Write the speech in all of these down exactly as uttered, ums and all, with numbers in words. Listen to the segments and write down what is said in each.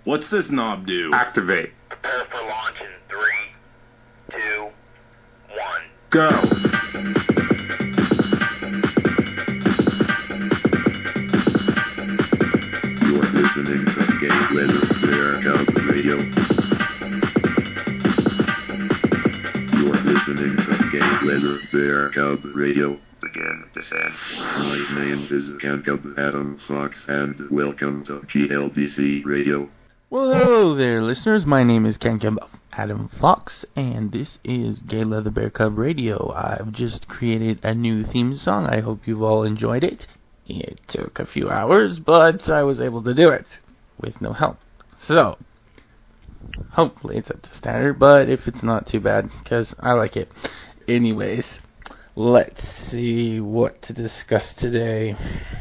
What's this knob do? Activate. Prepare for launch in three, two, one. Go. You're listening to Gay Leather Bear Cub Radio. You're listening to Gay Leather Bear Cub Radio. Begin descent. My name is Ken Cub Adam Fox, and welcome to G L B C Radio. Well, hello there, listeners. My name is Ken Cub Adam Fox, and this is Gay Leather Bear Cub Radio. I've just created a new theme song. I hope you've all enjoyed it. It took a few hours, but I was able to do it with no help. So, hopefully it's up to standard, but if it's not too bad, because I like it. Anyways, let's see what to discuss today.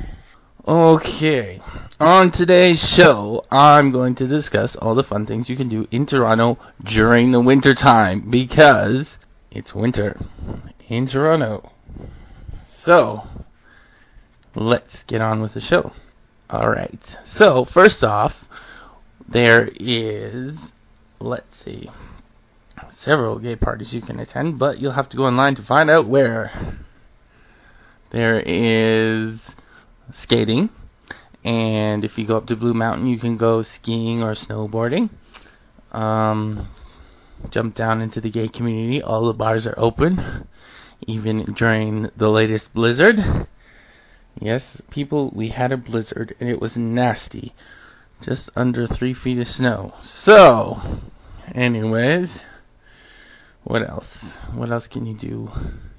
Okay, on today's show, I'm going to discuss all the fun things you can do in Toronto during the winter time, because it's winter in Toronto. So, let's get on with the show. Alright, so first off, there is, let's see, several gay parties you can attend, but you'll have to go online to find out where. There is skating, and if you go up to Blue Mountain, you can go skiing or snowboarding. Um, jump down into the gay community. All the bars are open, even during the latest blizzard. Yes, people, we had a blizzard, and it was nasty. Just under three feet of snow. So, anyways, what else? What else can you do?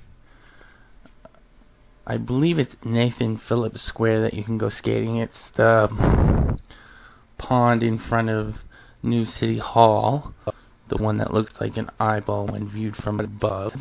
I believe it's Nathan Phillips Square that you can go skating. It's the pond in front of New City Hall. The one that looks like an eyeball when viewed from above.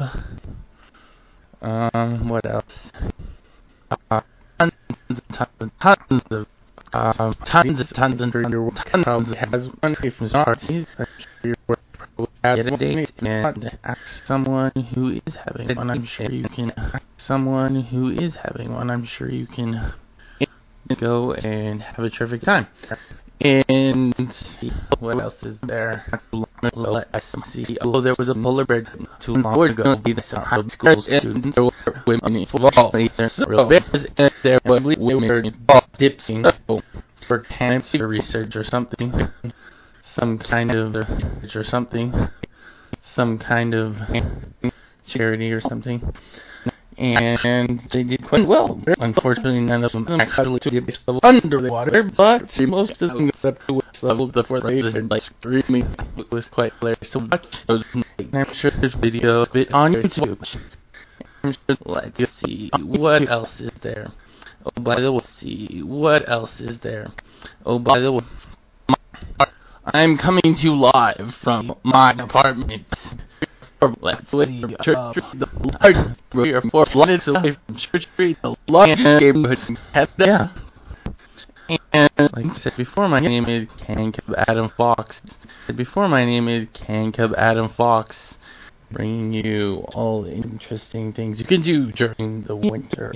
Um, what else? Uh, tons and tons and tons of um, tons and tons of underwater tons has one from parties. Get a date and ask someone who is having one. I'm sure you can ask someone who is having one. I'm sure you can go and have a terrific time. And see, what else is there? Let's see. Oh, there was a polar bear too long ago. Some high school students or women involved. So there were women involved dipsing for cancer research or something. Some kind of research or something. Some kind of charity or something. And they did quite well. Unfortunately, none of them actually took the level under the water, but most of them got up to the level before they started like screaming. It was quite hilarious to watch those. I'm sure there's video of it on YouTube. I'm sure, let's see, what else is there? Oh, by the way, let's see, what else is there? Oh, by the way, I'm coming to you live from my apartment. Let's see, church, the large three or four blocks away from Church Street, the largest neighborhood in Canada. And like I said before, my name is Ken Cub Adam Fox. Before, my name is Ken Cub Adam Fox, bringing you all the interesting things you can do during the winter.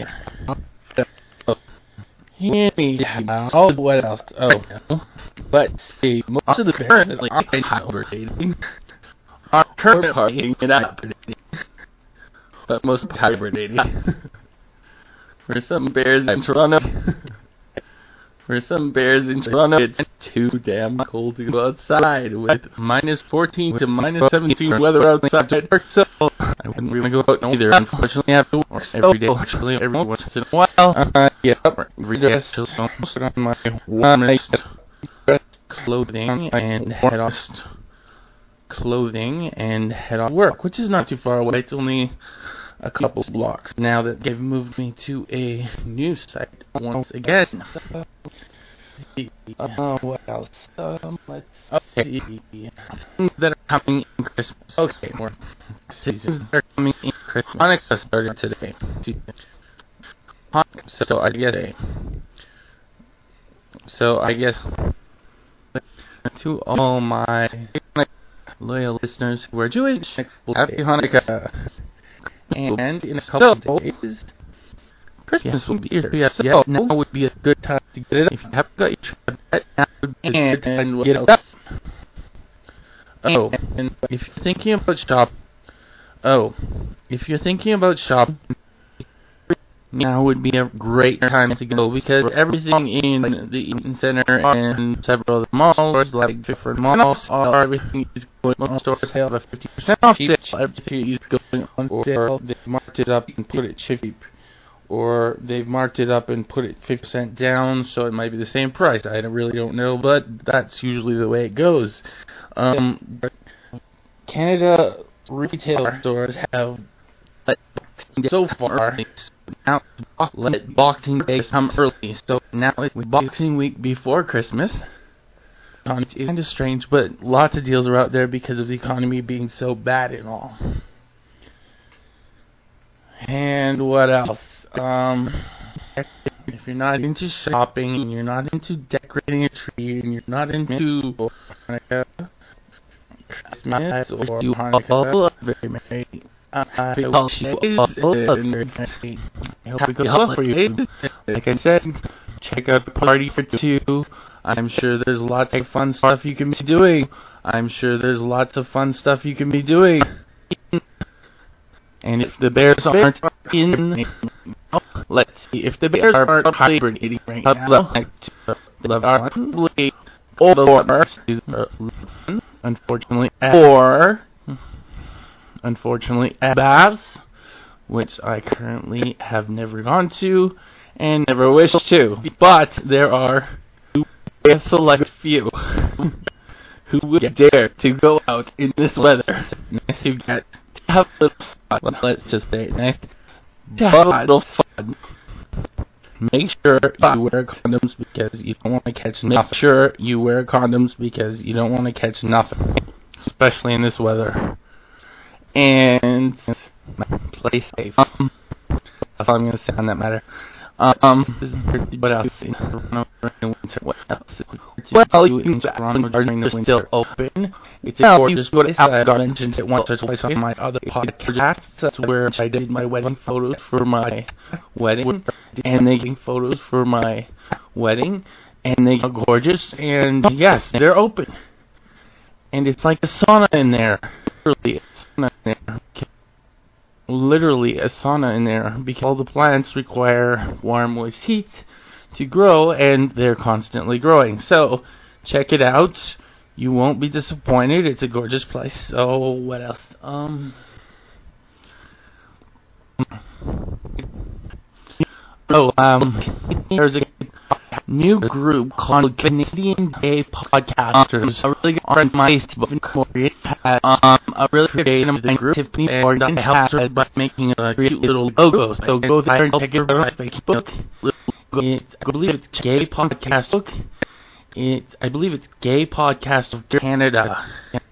Oh, what else? Oh, let's see. Most of the bears that are hibernating are currently hibernating, but most are hibernating. For some bears in Toronto, for some bears in Toronto, it's too damn cold to go outside with minus fourteen to minus seventeen weather outside. So I wouldn't really go out either. Unfortunately, I have to work every day. Actually, every once in a while, I get up, redress, put on my warm clothing and head off. Clothing and head off work, which is not too far away. It's only a couple blocks. Now that they've moved me to a new site once again. Uh, what else? Um, let's okay. see. Things that are coming in Christmas. Okay, more seasons that are coming in Christmas. Hanukkah started today. So I guess. So I guess to all my loyal listeners who are Jewish, happy Hanukkah. And in a couple of days, Christmas will be here. Yes, yeah, now would be a good time to get it up. If you haven't got your trip and, and we'll get up. Oh, and if you're thinking about shop, oh, if you're thinking about shop, now would be a great time to go because everything in the Eaton Center and several other malls, like different malls, are everything is going on. Stores have a fifty percent off sale. Everything is going on sale. They've marked it up and put it cheap, or they've marked it up and put it fifty percent down, so it might be the same price. I really don't know, but that's usually the way it goes. Um, Canada retail stores have so far. Now, let Boxing Day come early, so now it's Boxing Week before Christmas. Um, it's kind of strange, but lots of deals are out there because of the economy being so bad and all. And what else? Um, if you're not into shopping, and you're not into decorating a tree, and you're not into Hanukkah, Christmas, or Hanukkah, very merry. Uh, I hope you all I hope it goes well for you. Like I said, check out the Party for Two. I'm sure there's lots of fun stuff you can be doing. I'm sure there's lots of fun stuff you can be doing. And if the Bears aren't in, let's see, if the Bears aren't hibernating right now, are probably or unfortunately, or Unfortunately, at Babs, which I currently have never gone to and never wish to. But there are a select few who would dare to go out in this weather. Nice to get to have a little fun. Let's just say nice to have a little fun. Make sure you wear condoms because you don't want to catch nothing. Make sure you wear condoms because you don't want to catch nothing, especially in this weather. And play safe. Um, that's all I'm going to say on that matter. Um, what else? What else? Well, you can check on during the winter still open. It's a gorgeous place. I've mentioned it once or twice on my other podcasts. That's where I did my wedding photos for my wedding, and they gave photos for my wedding, and they are gorgeous. And yes, they're open, and it's like a sauna in there. Literally, a sauna in there. Literally a sauna in there because all the plants require warm, moist heat to grow, and they're constantly growing. So check it out. You won't be disappointed. It's a gorgeous place. So what else? Um. Oh, um. There's a new group called Canadian Gay Podcasters. A really good friend of mine, has um, a really creative group, Tiffany Morgan, helps her by making a cute little logos. So go there and check it out on Facebook. It, I believe it's Gay Podcast. It, I believe it's Gay Podcast of Canada,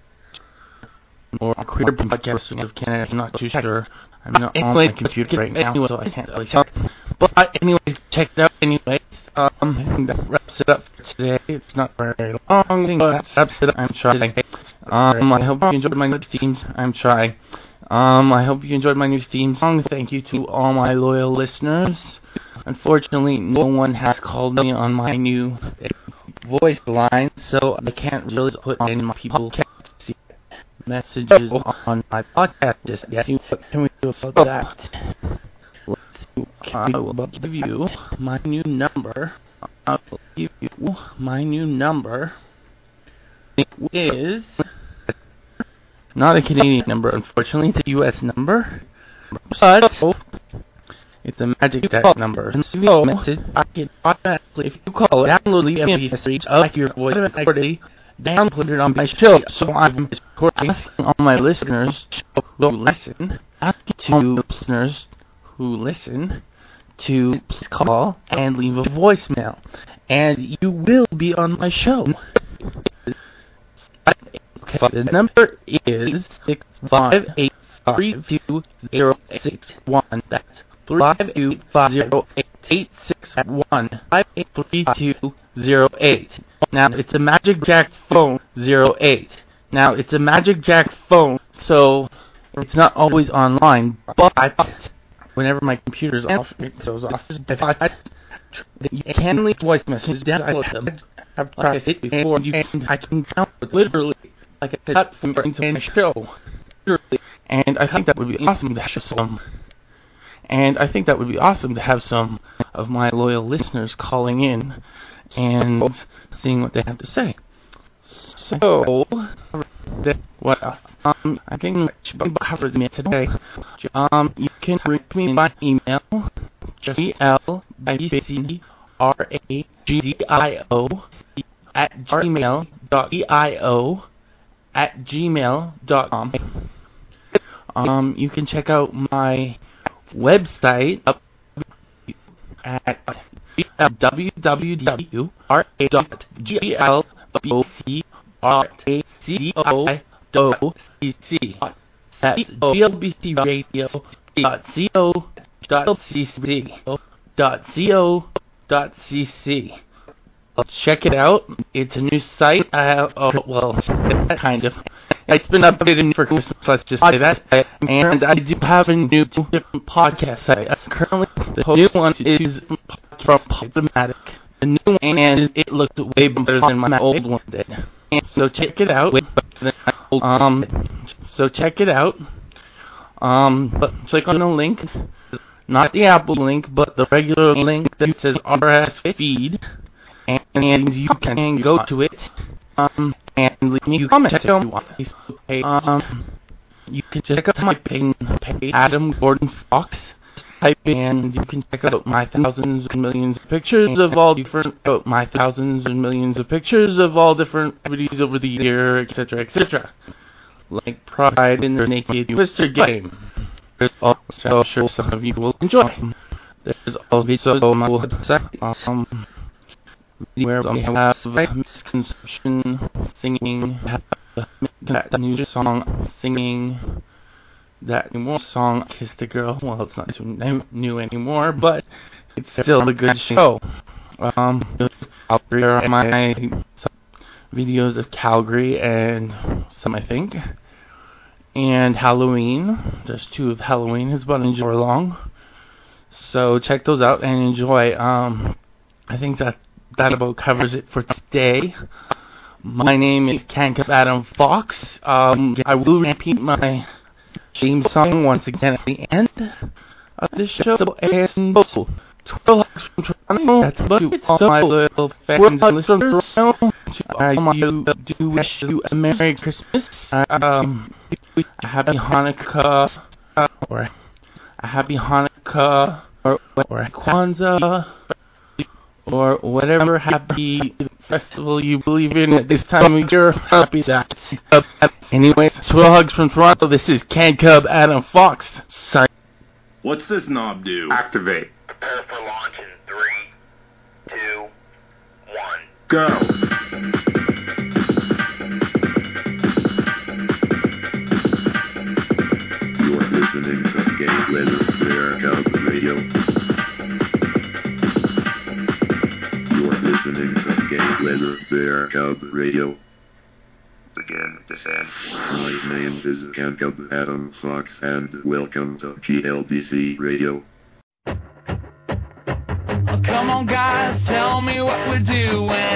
or Queer Podcast of Canada. I'm not too sure. I'm not on my computer right now, so I can't really check. But anyways, check it out anyways. Um, that wraps it up for today. It's not very long, but that wraps it up. I'm trying. Um, I hope you enjoyed my new themes. I'm trying. Um, I hope you enjoyed my new theme song. Thank you to all my loyal listeners. Unfortunately, no one has called me on my new voice line, so I can't really put any more people messages on my podcast just yet. What can we do about that? I will give you my new number. I will give you my new number. It is not a Canadian number, unfortunately. It's a U S number, but it's a magic text number. And so you message, I can automatically, if you call it, download the M P three of your voice, automatically download it on my show. So I'm asking all my listeners who listen, asking to listeners who listen to please call and leave a voicemail, and you will be on my show. Okay, the number is six five eight three two zero six one. That's five two five zero eight six one five eight three two zero eight. Now it's a Magic Jack phone zero eight. Now it's a Magic Jack phone, so it's not always online, but whenever my computer's off, it goes off. If I, you can leave voice messages, download them. I've practiced it before, you and I can count it literally, like I said, that's something to my show, literally, and I think that would be awesome to have some, and I think that would be awesome to have some of my loyal listeners calling in and seeing what they have to say. So, that, what else? Um, I think that covers me today. Um, you can reach me by email, G L B C R A G D I O at gmail dot io at gmail dot com. Um, you can check out my website up at w w w dot g l b o c r a c o dot c c. That's g l b c radio dot co dot c c dot co dot c c. Check it out. It's a new site. I have, oh, well, kind of. It's been updated for Christmas, let's just say that. And I do have a new different podcast site. Currently, the new one is from Podomatic. The new one, and it looks way better than my old one did. So check it out. Um, so check it out. Um, but click on the link, not the Apple link, but the regular link that says R S feed. And you can go to it, um, and leave me a comment if you want. Um, you can check out my page, Adam Gordon Fox. Type in, and you can check out my thousands and millions of pictures of all different, oh, my thousands and millions of pictures of all different activities over the year, et cetera, et cetera. Like Pride in the Naked Twister game. There's also, I'm sure some of you will enjoy. There's also my website, um, where we have misconception singing, that new song singing, that new song Kiss the Girl. Well, it's not too new anymore, but it's still a good show. Um, I'll share my videos of Calgary and some, I think, and Halloween. There's two of Halloween. It's about an hour long, so check those out and enjoy. Um, I think that that about covers it for today. My name is Cancub Adam Fox. Um, I will repeat my theme song once again at the end of the show. And twelve hugs from Toronto. That's about it. All my loyal fans and listeners from Toronto. I do wish you a Merry Christmas, um, a Happy Hanukkah, or a Happy Hanukkah, or, or Kwanzaa, or whatever happy festival you believe in at this time of year. Happy that. Anyways, twelve hugs from Toronto. This is Cancub Adam Fox. Sign. What's this knob do? Activate. Prepare for launch in three, two, one. Go. You're listening to Gay Weather Bear Cub Radio. You're listening to Gay Weather Bear Cub Radio. Begin descent. My name is Cancub Adam Fox, and welcome to G L B C Radio. Come on, guys, tell me what we're doing.